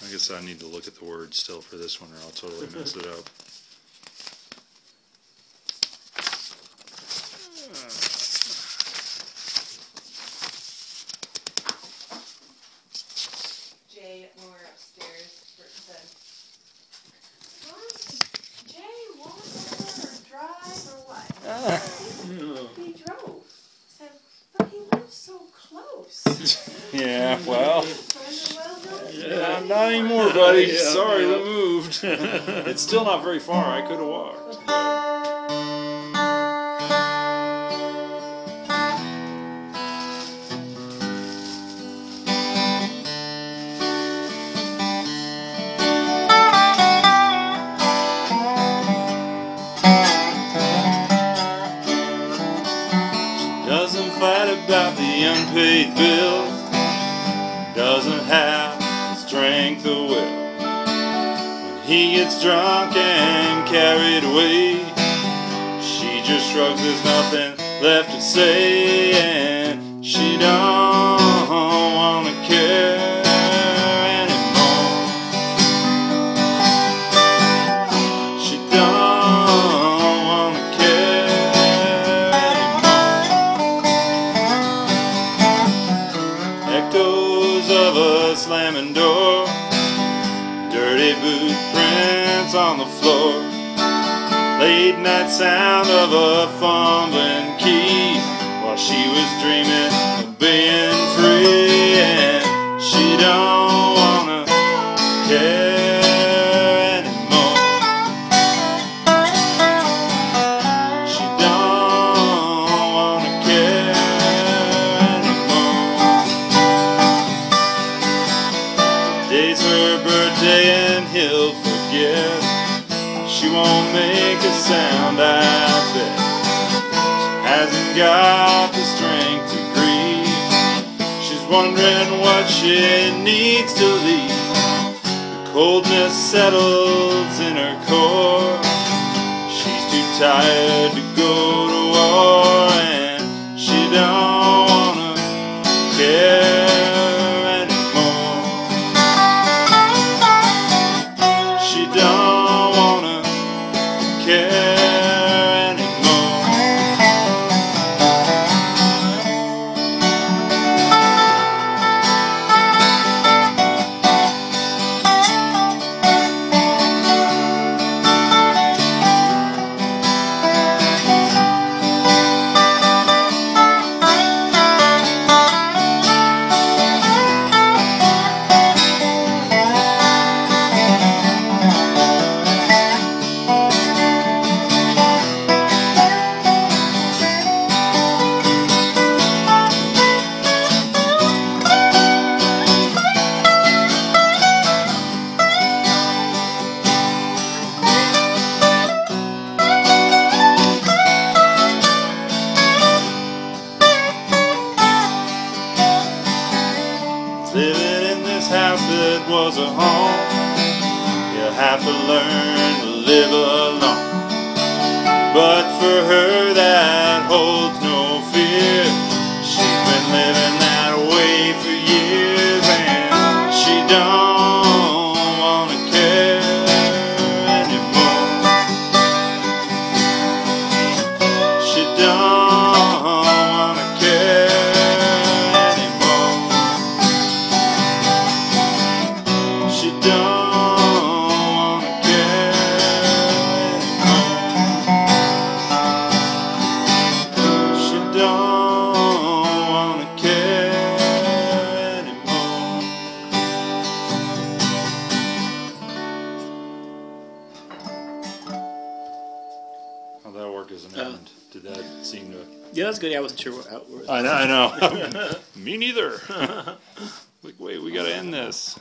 I guess I need to look at the words still for this one, or I'll totally mess it up. Jay, when we were upstairs, Bert said, Jay walk over or drive or what? He drove. Said, but he lives so close. Yeah, well. Yeah. Not anymore, buddy. Yeah, Sorry, yeah. we moved. It's still not very far. I could have walked. Doesn't fight about the unpaid bills. Doesn't have the strength of will. When he gets drunk and carried away, she just shrugs, there's nothing left to say, and she don't wanna care anymore. She don't wanna care anymore. Echoes of a slamming door, dirty boot prints on the floor, late night sound of a fumbling key, while she was dreaming of being free, and she don't wanna care anymore. She don't wanna care anymore. Today's her birthday and he'll forget. She won't make a sound, I bet. She hasn't got the strength to grieve. She's wondering what she needs to leave. The coldness settles in her core. She's too tired to go to war, and she don't wanna care anymore. She don't wanna care anymore. Living in this house that was a home, you'll have to learn to live alone. But for her that holds no fear. She's been living that way for years, and she don't wanna care anymore. She don't wanna care anymore. She don't wanna care anymore. She don't wanna care anymore. How'd that work as an end? Did that seem to... Yeah, that's good. I wasn't sure how it was. I know. Me neither. Like, wait, we gotta end this.